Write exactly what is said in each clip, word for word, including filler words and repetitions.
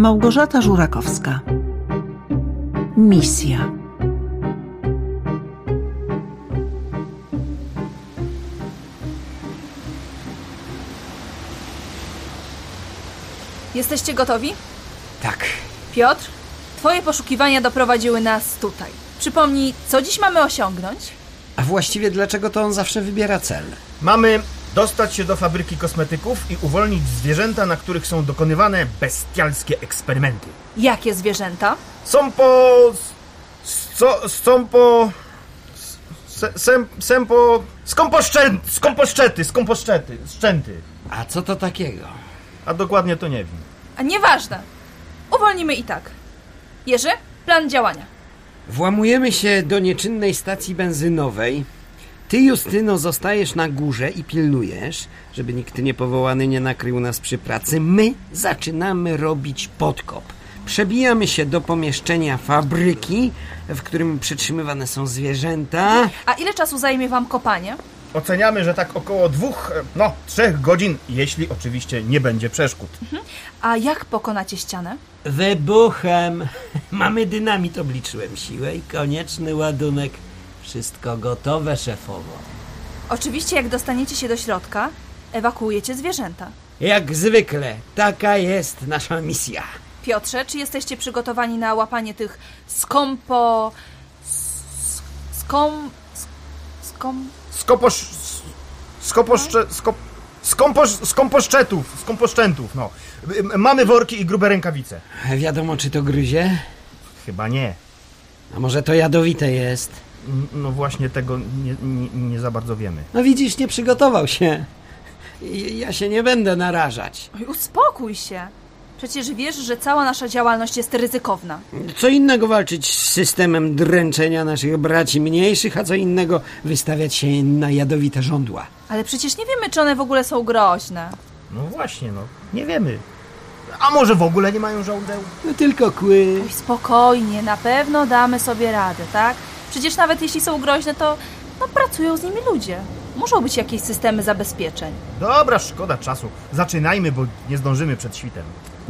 Małgorzata Żurakowska. Misja. Jesteście gotowi? Tak. Piotr, twoje poszukiwania doprowadziły nas tutaj. Przypomnij, co dziś mamy osiągnąć? A właściwie dlaczego to on zawsze wybiera cel? Mamy dostać się do fabryki kosmetyków i uwolnić zwierzęta, na których są dokonywane bestialskie eksperymenty. Jakie zwierzęta? Są po... Co, są po... Sem, sem po... Skąposzczę, skąposzczety, skąposzczety, szczęty. A co to takiego? A dokładnie to nie wiem. A nieważne. Uwolnimy i tak. Jerzy, plan działania. Włamujemy się do nieczynnej stacji benzynowej. Ty, Justyno, zostajesz na górze i pilnujesz, żeby nikt niepowołany nie nakrył nas przy pracy. My zaczynamy robić podkop. Przebijamy się do pomieszczenia fabryki, w którym przetrzymywane są zwierzęta. A ile czasu zajmie wam kopanie? Oceniamy, że tak około dwóch, no, trzech godzin, jeśli oczywiście nie będzie przeszkód. Mhm. A jak pokonacie ścianę? Wybuchem. Mamy dynamit, obliczyłem siłę i konieczny ładunek. Wszystko gotowe, szefowo. Oczywiście, jak dostaniecie się do środka, ewakuujecie zwierzęta. Jak zwykle, taka jest nasza misja. Piotrze, czy jesteście przygotowani na łapanie tych skąpo... Skom... Skom... Skoposz... Skoposzcze... Skop... Skąposz... Skąposzczetów, skąposzczętów, no. Mamy worki i grube rękawice. Wiadomo, czy to gryzie? Chyba nie. A może to jadowite jest? No właśnie tego nie, nie, nie za bardzo wiemy. No widzisz, nie przygotował się. Ja się nie będę narażać. Oj, uspokój się. Przecież wiesz, że cała nasza działalność jest ryzykowna. Co innego walczyć z systemem dręczenia naszych braci mniejszych, a co innego wystawiać się na jadowite żądła. Ale przecież nie wiemy, czy one w ogóle są groźne. No właśnie, no. Nie wiemy. A może w ogóle nie mają żądeł? No tylko kły. Oj, spokojnie, na pewno damy sobie radę, tak? Przecież nawet jeśli są groźne, to no, pracują z nimi ludzie. Muszą być jakieś systemy zabezpieczeń. Dobra, szkoda czasu. Zaczynajmy, bo nie zdążymy przed świtem.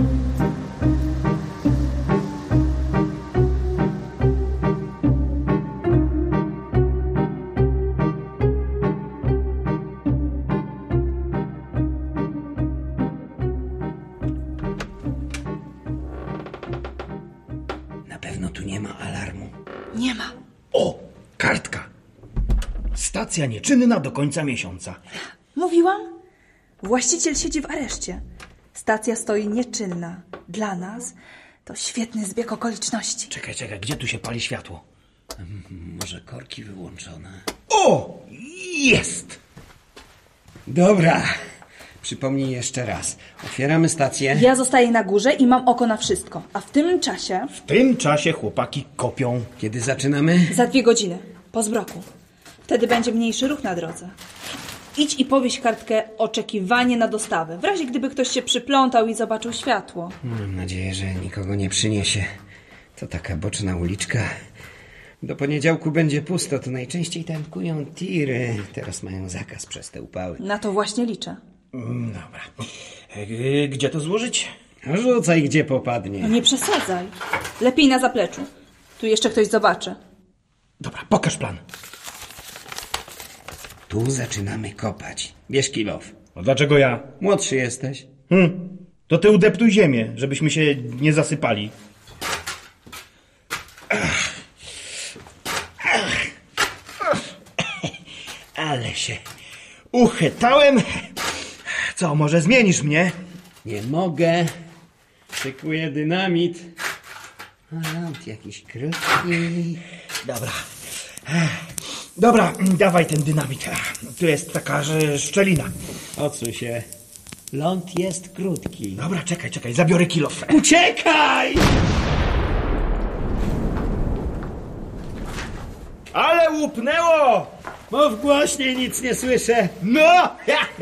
Na pewno tu nie ma alarmu. Nie ma. O, kartka. Stacja nieczynna do końca miesiąca. Mówiłam? Właściciel siedzi w areszcie. Stacja stoi nieczynna. Dla nas to świetny zbieg okoliczności. Czekaj, czekaj, gdzie tu się pali światło? Może korki wyłączone? O, jest! Dobra. Przypomnij jeszcze raz. Otwieramy stację. Ja zostaję na górze i mam oko na wszystko. A w tym czasie... W tym czasie chłopaki kopią. Kiedy zaczynamy? Za dwie godziny. Po zbroku. Wtedy będzie mniejszy ruch na drodze. Idź i powieś kartkę oczekiwanie na dostawę. W razie gdyby ktoś się przyplątał i zobaczył światło. Mam nadzieję, że nikogo nie przyniesie. To taka boczna uliczka. Do poniedziałku będzie pusto. To najczęściej tankują tiry. Teraz mają zakaz przez te upały. Na to właśnie liczę. Dobra. Gdzie to złożyć? Rzucaj, gdzie popadnie. No nie przesadzaj. Lepiej na zapleczu. Tu jeszcze ktoś zobaczy. Dobra, pokaż plan. Tu zaczynamy kopać. Bierz kilof. A dlaczego ja? Młodszy jesteś. Hm, to ty udeptuj ziemię, żebyśmy się nie zasypali. Ale się uchytałem. Co, może zmienisz mnie? Nie mogę. Szykuję dynamit. A ląd jakiś krótki. Dobra. Dobra, dawaj ten dynamit. Tu jest taka że szczelina. Odsuń się. Ląd jest krótki. Dobra, czekaj, czekaj, zabiorę kilof. Uciekaj! Ale łupnęło! Mów głośniej, nic nie słyszę. No!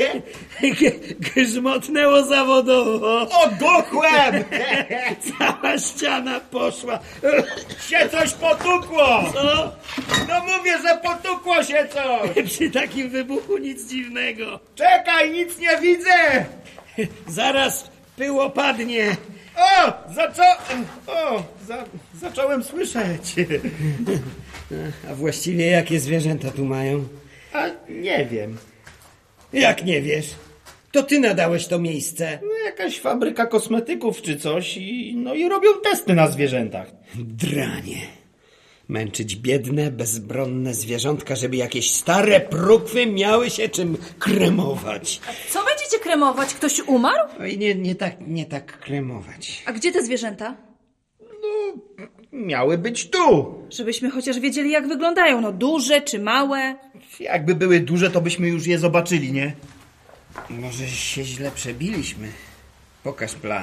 Grzmotnęło zawodowo. Oduchłem! Cała ściana poszła. Się coś potukło! Co? No mówię, że potukło się coś! Przy takim wybuchu nic dziwnego. Czekaj, nic nie widzę! Zaraz pył opadnie. O! Zaczą... O! Za... Zacząłem słyszeć. A właściwie jakie zwierzęta tu mają? A nie wiem. Jak nie wiesz? To ty nadałeś to miejsce. No, jakaś fabryka kosmetyków czy coś i, no i robią testy na zwierzętach. Dranie. Męczyć biedne, bezbronne zwierzątka, żeby jakieś stare prukwy miały się czym kremować. Co będziecie kremować? Ktoś umarł? Oj, nie, nie tak, nie tak kremować. A gdzie te zwierzęta? Miały być tu. Żebyśmy chociaż wiedzieli, jak wyglądają. No duże czy małe? Jakby były duże, to byśmy już je zobaczyli, nie? Może się źle przebiliśmy. Pokaż plan.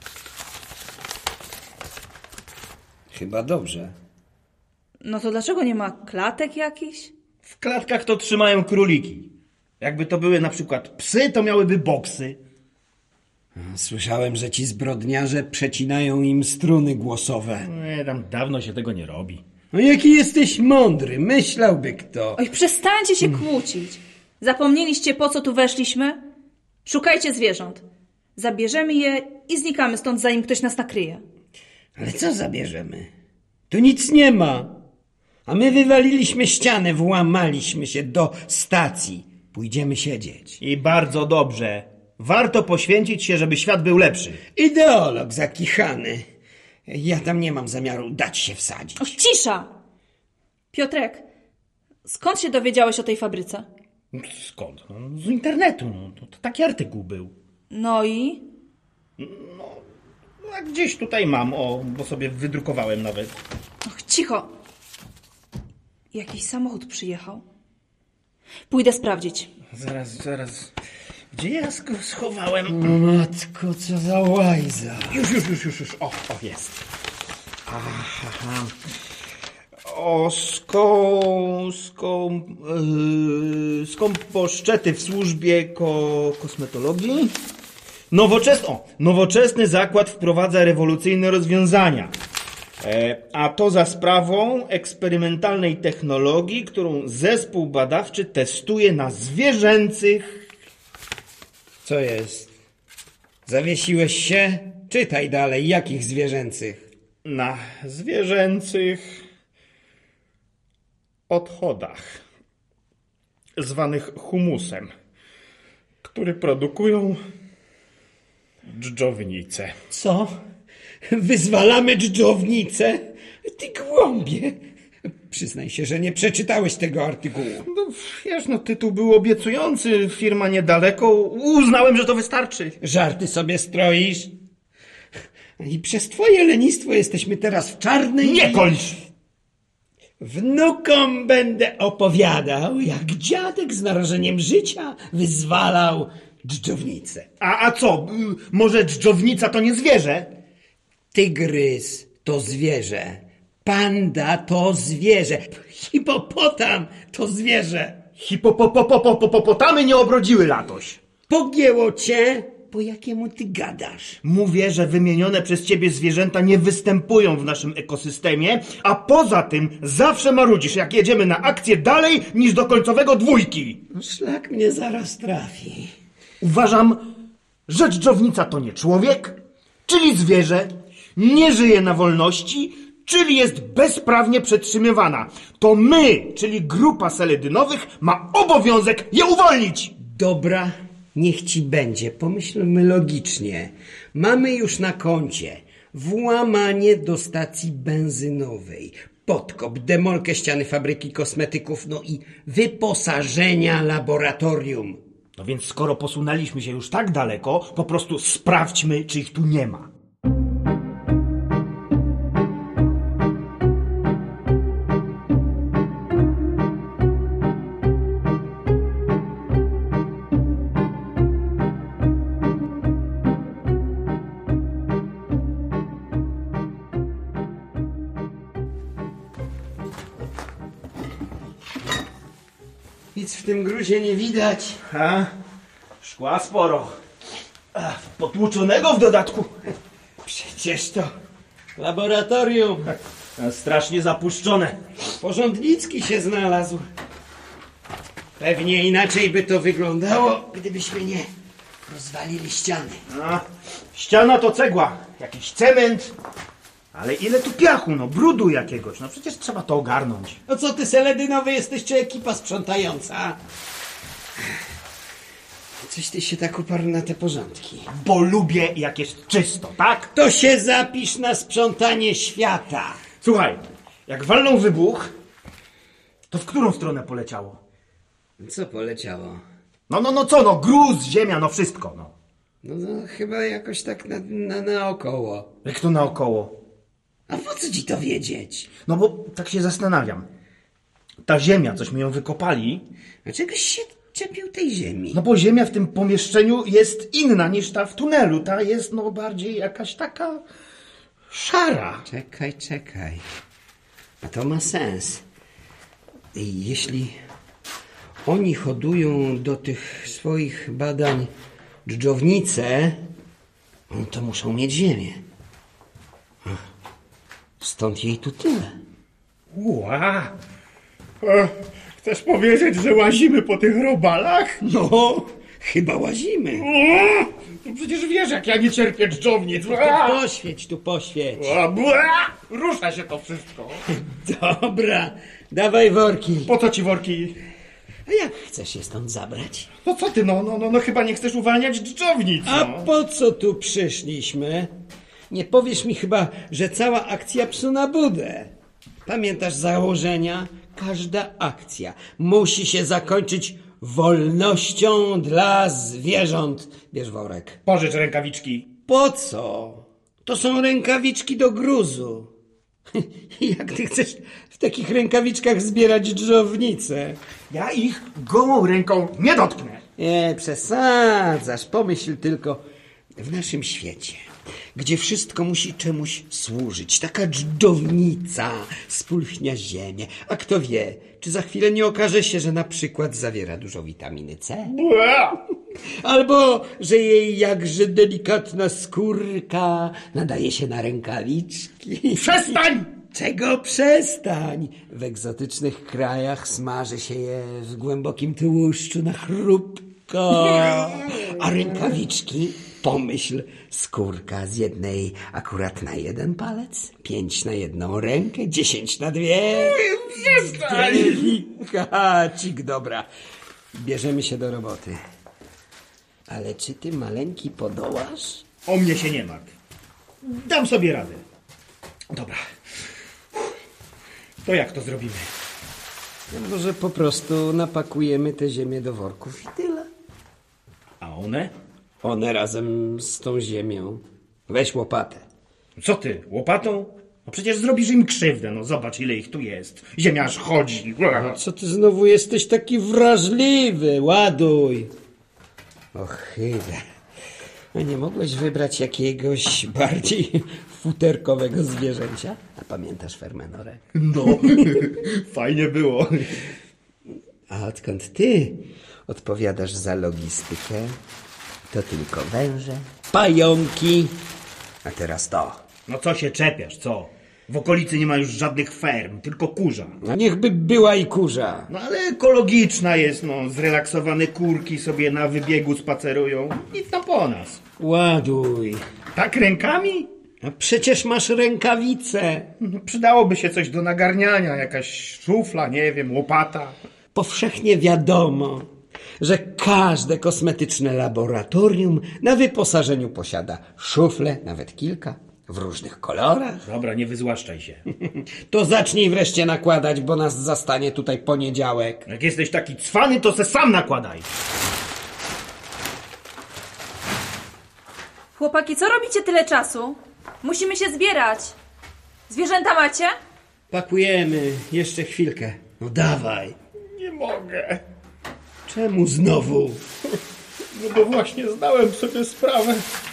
Chyba dobrze. No to dlaczego nie ma klatek jakichś? W klatkach to trzymają króliki. Jakby to były na przykład psy, to miałyby boksy. Słyszałem, że ci zbrodniarze przecinają im struny głosowe. Nie, tam dawno się tego nie robi. No jaki jesteś mądry, myślałby kto. Oj, przestańcie się kłócić. Zapomnieliście, po co tu weszliśmy? Szukajcie zwierząt. Zabierzemy je i znikamy stąd, zanim ktoś nas nakryje. Ale co zabierzemy? Tu nic nie ma. A my wywaliliśmy ścianę, włamaliśmy się do stacji. Pójdziemy siedzieć. I bardzo dobrze. Warto poświęcić się, żeby świat był lepszy. Ideolog zakichany. Ja tam nie mam zamiaru dać się wsadzić. O, cisza! Piotrek, skąd się dowiedziałeś o tej fabryce? Skąd? No, z internetu. No, to, to taki artykuł był. No i? No, a gdzieś tutaj mam, o, bo sobie wydrukowałem nawet. Och, cicho! Jakiś samochód przyjechał. Pójdę sprawdzić. Zaraz, zaraz. Gdzie ja go schowałem? No matko, co za łajza. Już, już, już, już, już. O, o, jest. Aha. O, sko... sko... Yy, skąposzczety w służbie ko, kosmetologii. Nowoczesny, o, nowoczesny zakład wprowadza rewolucyjne rozwiązania. E, a to za sprawą eksperymentalnej technologii, którą zespół badawczy testuje na zwierzęcych. Co jest? Zawiesiłeś się? Czytaj dalej, jakich zwierzęcych? Na zwierzęcych odchodach, zwanych humusem, który produkują dżdżownice. Co? Wyzwalamy dżdżownicę? Ty głąbie. Przyznaj się, że nie przeczytałeś tego artykułu. No wiesz, no tytuł był obiecujący, firma niedaleko, uznałem, że to wystarczy. Żarty sobie stroisz? I przez twoje lenistwo jesteśmy teraz w czarnej... Nie kończ! Wnukom będę opowiadał, jak dziadek z narażeniem życia wyzwalał dżdżownicę. A, a co, y, może dżdżownica to nie zwierzę? Tygrys to zwierzę. Panda to zwierzę. Hipopotam to zwierzę. Hipopopopopopotamy nie obrodziły latoś. Pogięło cię? Po jakiemu ty gadasz? Mówię, że wymienione przez ciebie zwierzęta nie występują w naszym ekosystemie, a poza tym zawsze marudzisz, jak jedziemy na akcję dalej niż do końcowego dwójki. No, szlak mnie zaraz trafi. Uważam, że dżdżownica to nie człowiek, czyli zwierzę, nie żyje na wolności, czyli jest bezprawnie przetrzymywana. To my, czyli grupa seledynowych, ma obowiązek je uwolnić. Dobra, niech ci będzie. Pomyślmy logicznie. Mamy już na koncie włamanie do stacji benzynowej, podkop, demolkę ściany fabryki kosmetyków, no i wyposażenia laboratorium. No więc skoro posunęliśmy się już tak daleko, po prostu sprawdźmy, czy ich tu nie ma. Nic w tym gruzie nie widać. A? Szkła sporo. A, potłuczonego w dodatku. Przecież to laboratorium. A, strasznie zapuszczone. Porządnicki się znalazł. Pewnie inaczej by to wyglądało, gdybyśmy nie rozwalili ściany. A, ściana to cegła. jakiś cement. Ale ile tu piachu, no, brudu jakiegoś. No przecież trzeba to ogarnąć. No co ty, seledynowy jesteś, czy ekipa sprzątająca? Coś ty się tak uparł na te porządki. Bo lubię, jak jest czysto, tak? To się zapisz na sprzątanie świata. Słuchaj, jak walnął wybuch, to w którą stronę poleciało? Co poleciało? No, no, no co, no, gruz, ziemia, no wszystko, no. No, no chyba jakoś tak na, na, naokoło. Jak to naokoło? A po co ci to wiedzieć? No bo tak się zastanawiam. Ta ziemia, cośmy ją wykopali, A czegoś się czepił tej ziemi? no bo ziemia w tym pomieszczeniu jest inna niż ta w tunelu. Ta jest, no, bardziej jakaś taka szara. Czekaj, czekaj. A to ma sens. I jeśli oni hodują do tych swoich badań dżdżownice, no to muszą mieć ziemię. Ach, stąd jej tu tyle. Ła! E, chcesz powiedzieć, że łazimy po tych robalach? No, chyba łazimy. O, to przecież wiesz, jak ja nie cierpię dżdżownic. Tu poświeć, tu poświeć. A, bła! Rusza się to wszystko. Dobra, dawaj worki. Po co ci worki? A jak chcesz się stąd zabrać? No co ty, no, no, no, no chyba nie chcesz uwalniać dżdżownic. A No. po co tu przyszliśmy? Nie powiesz mi chyba, że cała akcja psu na budę. Pamiętasz założenia? Każda akcja musi się zakończyć wolnością dla zwierząt. Bierz worek. Pożycz rękawiczki. Po co? To są rękawiczki do gruzu. Jak ty chcesz w takich rękawiczkach zbierać dżdżownice? Ja ich gołą ręką nie dotknę. Nie przesadzasz, pomyśl tylko, w naszym świecie, gdzie wszystko musi czemuś służyć, taka dżdżownica spulchnia ziemię, a kto wie, czy za chwilę nie okaże się, że na przykład zawiera dużo witaminy C, Bła! albo że jej jakże delikatna skórka nadaje się na rękawiczki. Przestań! Czego przestań? W egzotycznych krajach smaży się je w głębokim tłuszczu na chrupko. A rękawiczki, pomyśl, skórka z jednej akurat na jeden palec, pięć na jedną rękę, dziesięć na dwie. Przestań! Delikacik, dobra. Bierzemy się do roboty. Ale czy ty, maleńki, podołasz? O mnie się nie martw. Dam sobie radę. Dobra. To jak to zrobimy? No może po prostu napakujemy tę ziemię do worków i tyle. A one? One razem z tą ziemią. Weź łopatę. Co ty, łopatą? No przecież zrobisz im krzywdę, no zobacz ile ich tu jest. Ziemia aż chodzi. Co ty znowu jesteś taki wrażliwy? Ładuj. Ochyda. No nie mogłeś wybrać jakiegoś bardziej futerkowego zwierzęcia? A pamiętasz Fermenorę? No, fajnie było. A odkąd ty odpowiadasz za logistykę, to tylko węże, pająki. A teraz to. No co się czepiasz, co? W okolicy nie ma już żadnych ferm, tylko kurza. A niechby była i kurza. No ale ekologiczna jest, no. Zrelaksowane kurki sobie na wybiegu spacerują. Nic tam po nas. Ładuj. Tak rękami? A przecież masz rękawice. No, przydałoby się coś do nagarniania, jakaś szufla, nie wiem, łopata. Powszechnie wiadomo, że każde kosmetyczne laboratorium na wyposażeniu posiada szufle, nawet kilka, w różnych kolorach. Dobra, nie wyzłaszczaj się. To zacznij wreszcie nakładać, bo nas zastanie tutaj poniedziałek. Jak jesteś taki cwany, to se sam nakładaj. Chłopaki, co robicie tyle czasu? Musimy się zbierać. Zwierzęta macie? Pakujemy, jeszcze chwilkę. No dawaj. Nie mogę. Czemu znowu? No bo właśnie zdałem sobie sprawę,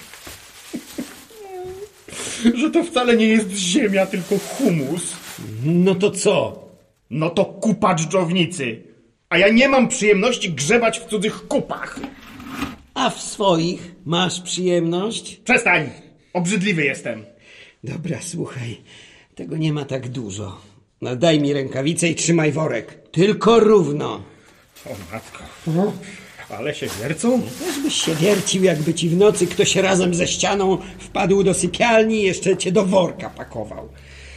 że to wcale nie jest ziemia, tylko humus. No to co? No to kupa dżdżownicy. A ja nie mam przyjemności grzebać w cudzych kupach. A w swoich masz przyjemność? Przestań! Obrzydliwy jestem. Dobra, słuchaj, tego nie ma tak dużo. No daj mi rękawicę i trzymaj worek. Tylko równo. O matko. Ale się wiercą? Też byś się wiercił, jakby ci w nocy ktoś razem ze ścianą wpadł do sypialni i jeszcze cię do worka pakował.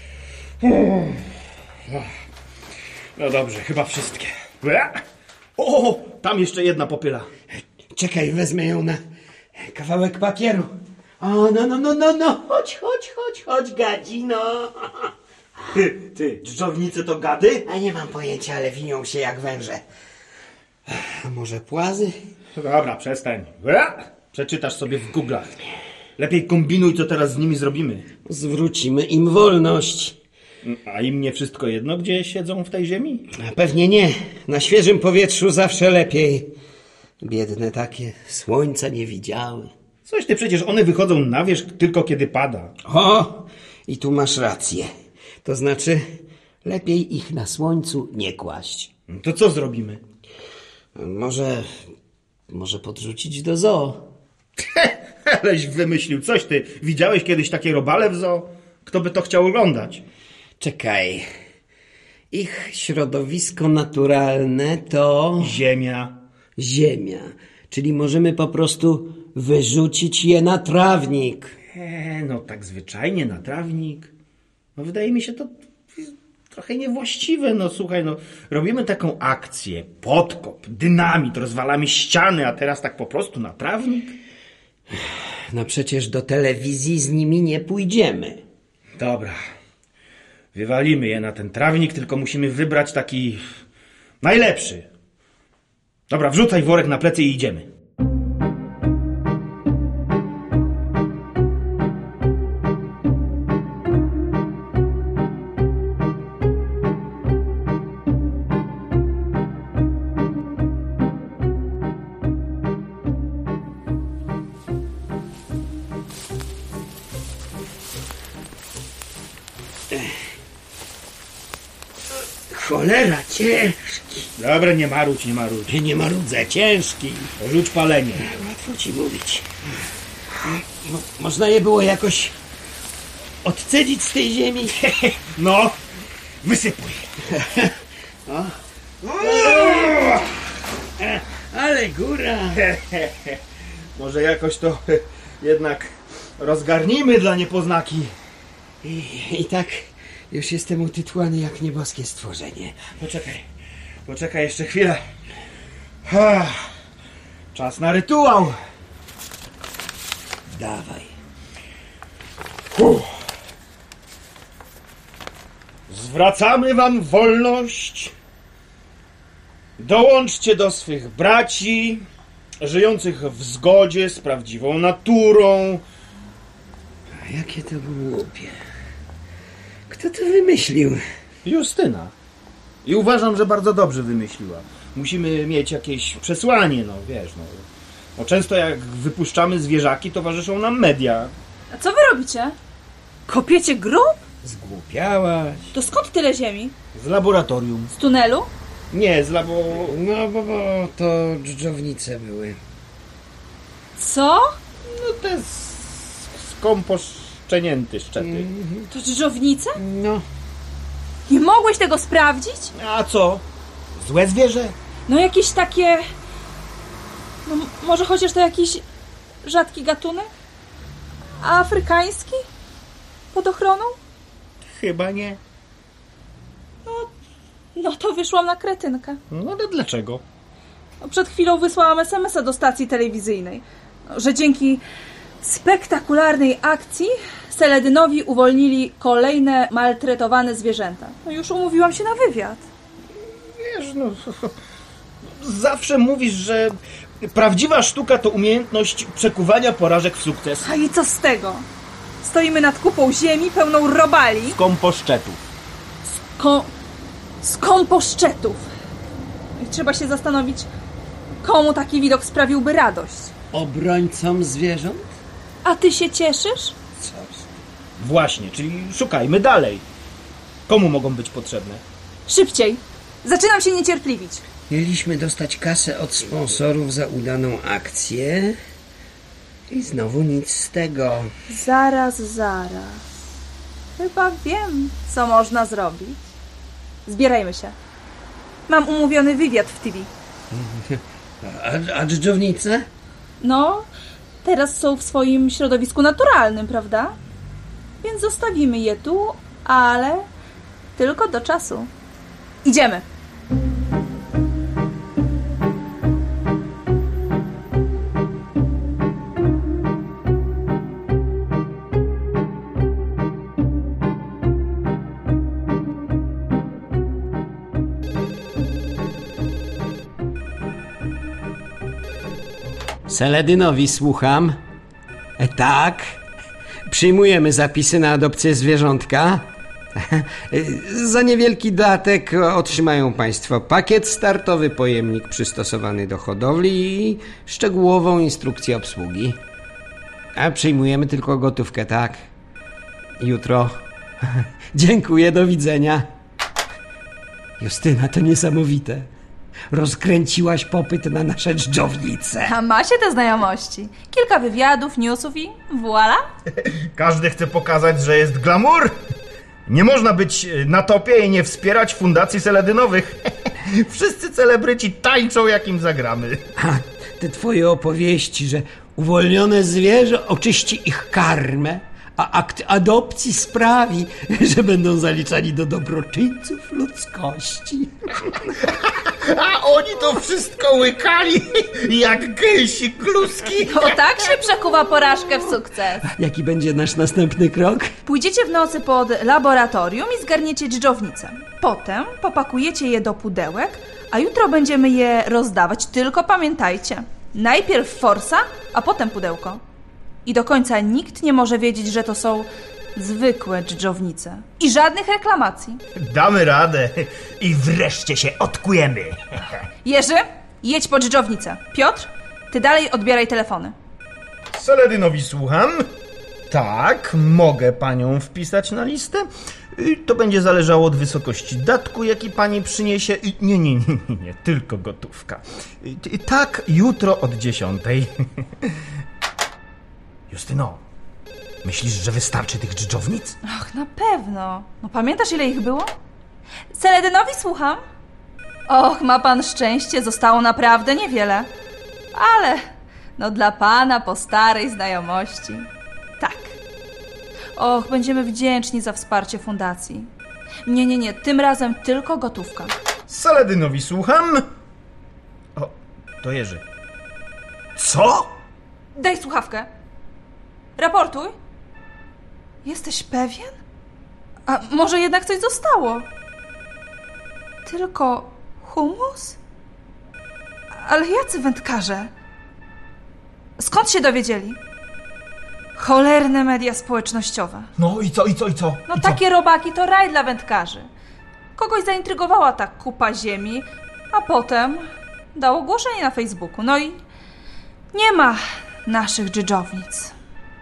No dobrze, chyba wszystkie. O, tam jeszcze jedna popyla. Czekaj, wezmę ją na kawałek papieru. O, no, no, no, no, no, chodź, chodź, chodź, chodź, gadzino. Ty, ty, dżdżownice to gady? A nie mam pojęcia, ale winią się jak węże. A może płazy? Dobra, przestań. Przeczytasz sobie w Google'ach. Lepiej kombinuj, co teraz z nimi zrobimy. Zwrócimy im wolność. A im nie wszystko jedno, gdzie siedzą w tej ziemi? Pewnie nie. Na świeżym powietrzu zawsze lepiej. Biedne takie, słońca nie widziały. Coś ty, przecież one wychodzą na wierzch tylko kiedy pada. O, i tu masz rację. To znaczy, lepiej ich na słońcu nie kłaść. No to co zrobimy? Może, może podrzucić do zoo. Aleś wymyślił. Coś ty. Widziałeś kiedyś takie robale w zoo? Kto by to chciał oglądać? Czekaj. Ich środowisko naturalne to Ziemia. ziemia. Czyli możemy po prostu wyrzucić je na trawnik. E, no tak zwyczajnie na trawnik. No wydaje mi się to trochę niewłaściwe. No słuchaj, no robimy taką akcję, podkop, dynamit, rozwalamy ściany, a teraz tak po prostu na trawnik? No przecież do telewizji z nimi nie pójdziemy. Dobra. Wywalimy je na ten trawnik, tylko musimy wybrać taki najlepszy. Dobra, wrzucaj worek na plecy i idziemy. Cholera, ciężki. Dobra, nie marudź, nie marudź. Nie marudzę, ciężki. Rzuć palenie. Łatwo ci mówić. Mo- można je było jakoś odcedzić z tej ziemi? No, wysypuj. Ale góra. Może jakoś to jednak rozgarnijmy dla niepoznaki. I, I tak już jestem utytłany jak nieboskie stworzenie. Poczekaj, poczekaj jeszcze chwilę. Ha, czas na rytuał. Dawaj. Uff. Zwracamy wam wolność. Dołączcie do swych braci, żyjących w zgodzie z prawdziwą naturą. A jakie to głupie. Kto to wymyślił? Justyna. I uważam, że bardzo dobrze wymyśliła. Musimy mieć jakieś przesłanie, no wiesz, no. Bo często jak wypuszczamy zwierzaki, towarzyszą nam media. A co wy robicie? Kopiecie grób? Zgłupiałaś. To skąd tyle ziemi? Z laboratorium. Z tunelu? Nie, z labo... No, bo, bo to dżdżownice były. Co? No te s- skomposzczenięty szczepy. To dżdżownice? No, Nie mogłeś tego sprawdzić? A co? Złe zwierzę? No jakieś takie... No m- może chociaż to jakiś rzadki gatunek? A afrykański? Pod ochroną? Chyba nie. No to wyszłam na kretynkę. No ale dlaczego? No, przed chwilą wysłałam es em es a do stacji telewizyjnej, że dzięki spektakularnej akcji Seledynowi uwolnili kolejne maltretowane zwierzęta. No już umówiłam się na wywiad. Wiesz, no... Zawsze mówisz, że prawdziwa sztuka to umiejętność przekuwania porażek w sukces. A i co z tego? Stoimy nad kupą ziemi pełną robali, Komposzczetów. ko- z komposzczetów. I trzeba się zastanowić, komu taki widok sprawiłby radość. obrońcom zwierząt? A ty się cieszysz? Właśnie, czyli szukajmy dalej. Komu mogą być potrzebne? Szybciej! Zaczynam się niecierpliwić. Mieliśmy dostać kasę od sponsorów za udaną akcję i znowu nic z tego. Zaraz, zaraz. Chyba wiem, co można zrobić. Zbierajmy się. Mam umówiony wywiad w T V. A, a dżdżownice? No, teraz są w swoim środowisku naturalnym, prawda? Więc zostawimy je tu, ale tylko do czasu. Idziemy. Seledynowi słucham. E, tak. Przyjmujemy zapisy na adopcję zwierzątka. E, za niewielki datek otrzymają Państwo pakiet startowy, pojemnik przystosowany do hodowli i szczegółową instrukcję obsługi. A przyjmujemy tylko gotówkę, tak? Jutro. Dziękuję, do widzenia. Justyna, to niesamowite. Rozkręciłaś popyt na nasze dżdżownice. A macie te znajomości. Kilka wywiadów, newsów i voilà. Każdy chce pokazać, że jest glamour. Nie można być na topie i nie wspierać fundacji seledynowych. Wszyscy celebryci tańczą, jak im zagramy. A te twoje opowieści, że uwolnione zwierzę oczyści ich karmę, a akt adopcji sprawi, że będą zaliczani do dobroczyńców ludzkości. A oni to wszystko łykali jak gęsi kluski. To tak się przekuwa porażkę w sukces. Jaki będzie nasz następny krok? Pójdziecie w nocy pod laboratorium i zgarniecie dżdżownice. Potem popakujecie je do pudełek, a jutro będziemy je rozdawać. Tylko pamiętajcie, najpierw forsa, a potem pudełko. I do końca nikt nie może wiedzieć, że to są zwykłe dżdżownice. I żadnych reklamacji. Damy radę i wreszcie się odkujemy. Jerzy, jedź po dżdżownicę. Piotr, ty dalej odbieraj telefony. Seledynowi słucham. Tak, mogę panią wpisać na listę. To będzie zależało od wysokości datku, jaki pani przyniesie. Nie, nie, nie, nie, nie, tylko gotówka. Tak, jutro od dziesiątej. Justyno, myślisz, że wystarczy tych dżdżownic? Ach, na pewno. No pamiętasz, ile ich było? Seledynowi słucham. Och, ma pan szczęście, zostało naprawdę niewiele. Ale, no dla pana po starej znajomości. Tak. Och, będziemy wdzięczni za wsparcie fundacji. Nie, nie, nie, tym razem tylko gotówka. Seledynowi słucham. O, to Jerzy. Co? Daj słuchawkę. Raportuj. Jesteś pewien? A może jednak coś zostało? Tylko humus? Ale jacy wędkarze? Skąd się dowiedzieli? Cholerne media społecznościowe. No i co, i co, i co? No I takie co? robaki to raj dla wędkarzy. Kogoś zaintrygowała ta kupa ziemi, a potem dał ogłoszenie na Facebooku. No i nie ma naszych dżdżownic.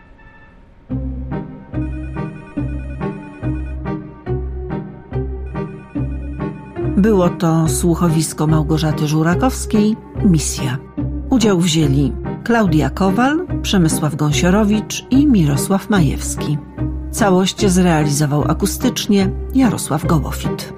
Było to słuchowisko Małgorzaty Żurakowskiej, Misja. Udział wzięli Klaudia Kowal, Przemysław Gąsiorowicz i Mirosław Majewski. Całość zrealizował akustycznie Jarosław Gołofit.